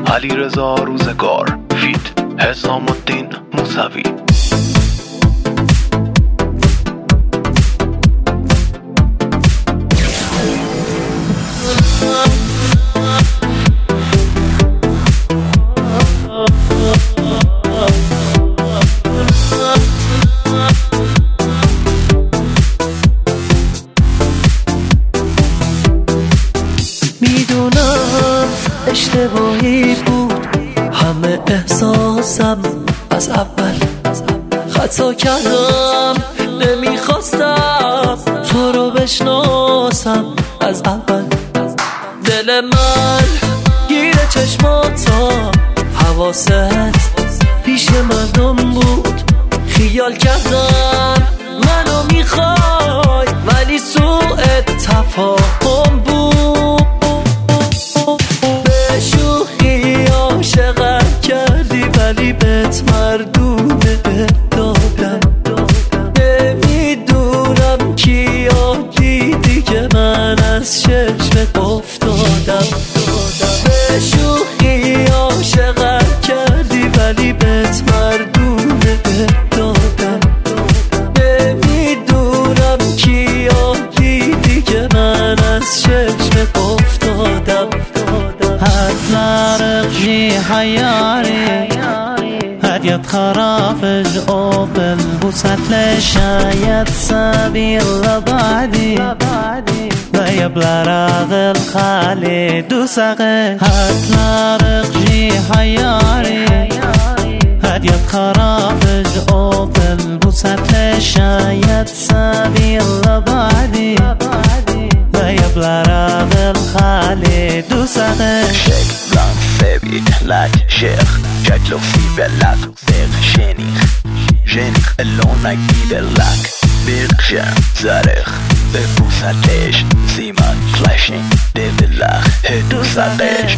علیرضا روزگار فیت حسام الدین موسوی. میدونم اشتباهی بود همه احساسم از اول، خطا کردم نمیخواستم تو رو بشناسم از اول. دل من گیره چشماتا، حواست پیش مردم بود، خیال کردم منو میخوای ولی سوء تفاهم بود. به شوخی عاشقت کردی ولی بهت مردونه دادم. نمیدونم کیا دیدی که من از چشمت افتادم. به شوخی عاشقت کردی ولی بهت مردونه دادم. نمیدونم کیا دیدی که من از چشمت افتادم. هتفارق جي حياري هديت خرافج اوبل بوسات لشايت سبيل لبعدي ويبلا راغ الخالي دوسغي. هتفارق جي حياري هديت خرافج اوبل بوسات لشايت سبيل لبعدي ويبلا راغ الخالي دوسغي. شيك بلان فيبي لاك شيخ شكله في بلاك بيغ شينيخ اللونك بيبلاك بيغ شام زارخ ببوسة ليش سيمان فلاشين ديبلاخ هدوسة ليش.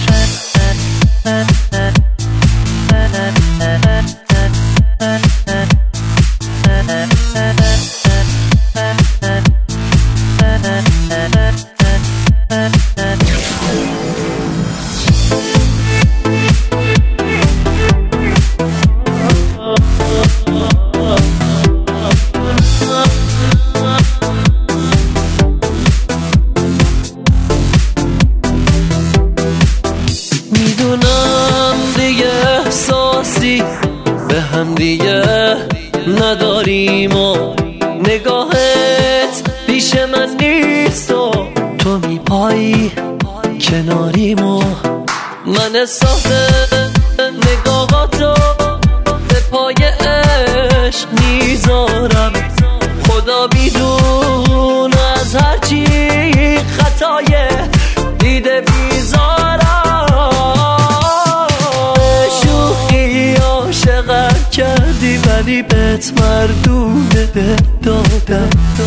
میدونم دیگه احساسی به هم دیگه نداریم و نگاهت پیش من نیست و تو میپایی کناریم و من احساس نگاهاتو به پای عشق میذارم. خدا بیدون از هرچی خطای دیده بیزارم. شوخی عاشقت کردی ولی بهت مردونه دادم.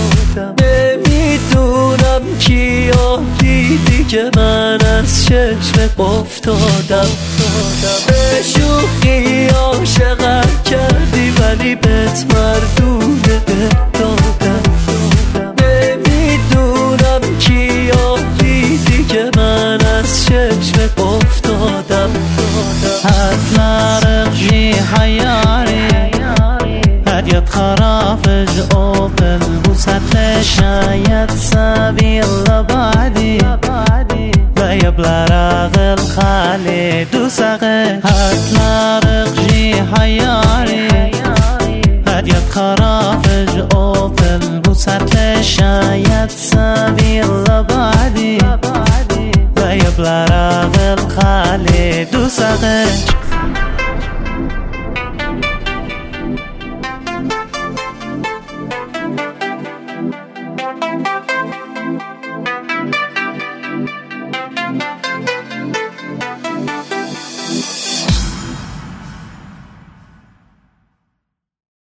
نمیدونم کیا دیدی که من از چشمت افتادم. به شوخی عاشقت کردی ولی بهت مردونه دادم. نمیدونم کیا دیدی که من از چشمت افتادم. هتفارق جي حياري هديت خرافج اوبل بوسات لشايت سبيل لبعدي ويبلا راغ الخالي دوسغي. هتفارق جي حياري هديت خرافج اوبل بوسات لشايت سبيل لبعدي ويبلا راغ الخالي دوسغي.